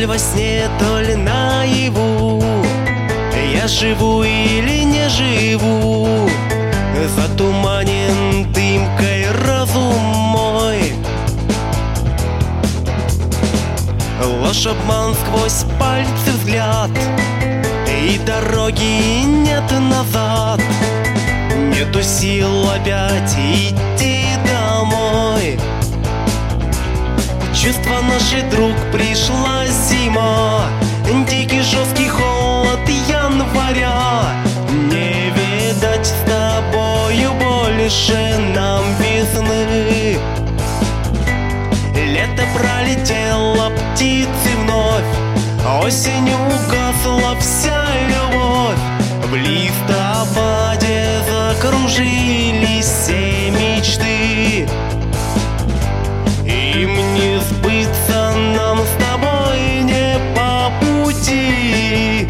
ли во сне, то ли наяву, я живу или не живу, затуманен дымкой разум мой. Ложь, обман, сквозь пальцы взгляд, и дороги нет назад. Нету сил опять идти домой. Чувства наши, друг, пришла зима, дикий жесткий холод января. Не видать с тобою больше нам весны. Лето пролетело, птицы вновь, осенью угасла вся любовь. В листопаде закружились все мечты. Им не сбыться нам с тобой не по пути.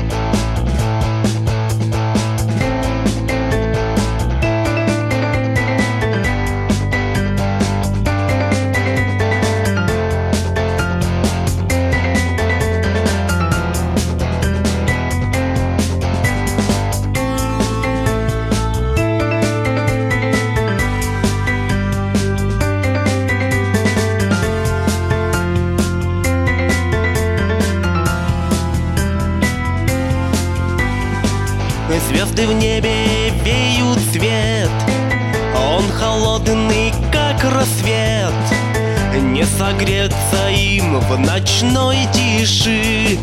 Звезды в небе веют свет, он холодный, как рассвет. Не согреться им в ночной тиши.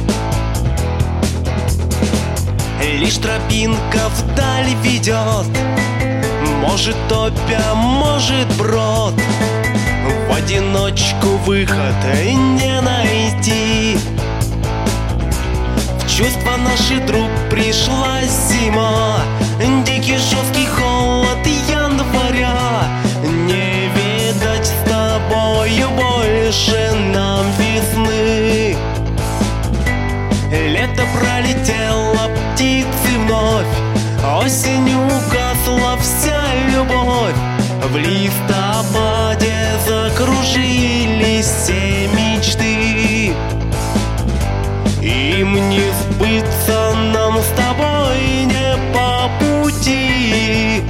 Лишь тропинка вдаль ведет, может топя, может брод. В одиночку выход не найти. Чувства наши, друг, пришла зима, дикий жесткий холод января. Не видать с тобою больше нам весны. Лето пролетело, птицы вновь, осенью угасла вся любовь. В листопаде закружились все мечты. Им не сбыться нам с тобой не по пути.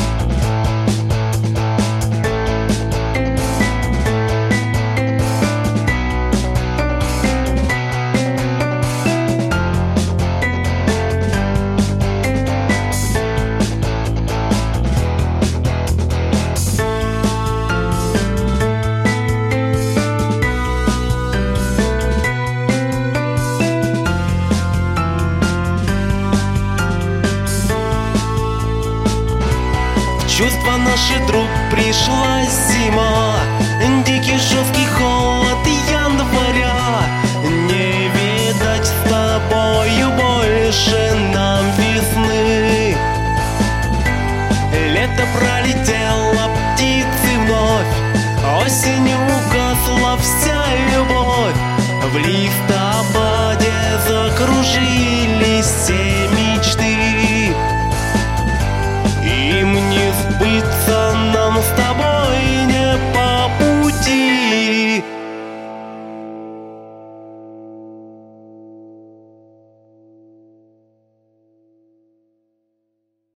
Чувства наши, друг, пришла зима, дикий жесткий холод января. Не видать с тобою больше нам весны. Лето пролетело, птицы вновь, осенью угасла вся любовь. В листопаде